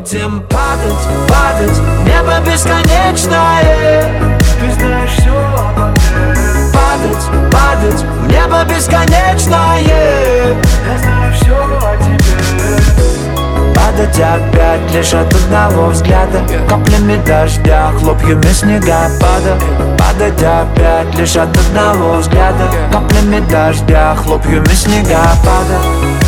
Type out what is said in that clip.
будем падать, падать, небо бесконечное. Ты знаешь все обо мне. Падать, падать, небо бесконечное. Я знаю все о тебе. Падать опять лишь от одного взгляда, каплями дождя, хлопьями снегопада. Падать опять лишь от одного взгляда, каплями дождя, хлопьями снегопада.